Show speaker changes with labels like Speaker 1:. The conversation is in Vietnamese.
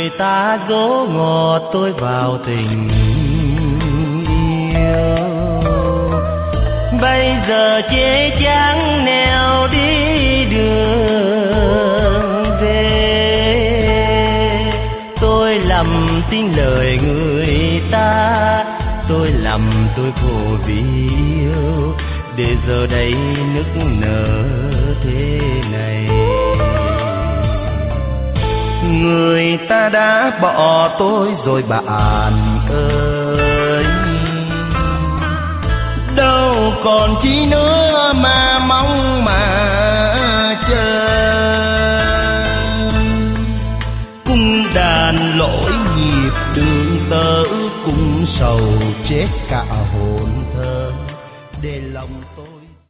Speaker 1: Người ta dỗ ngọt tôi vào tình yêu, bây giờ chê chán nẻo đi đường về. Tôi lầm tin lời người ta, tôi lầm tôi khổ vì yêu, để giờ đây nức nở thế này. Người ta đã bỏ tôi rồi bạn ơi, đâu còn chi nữa mà mong mà chờ. Cung đàn lỗi nhịp đường tơ cung sầu chết cả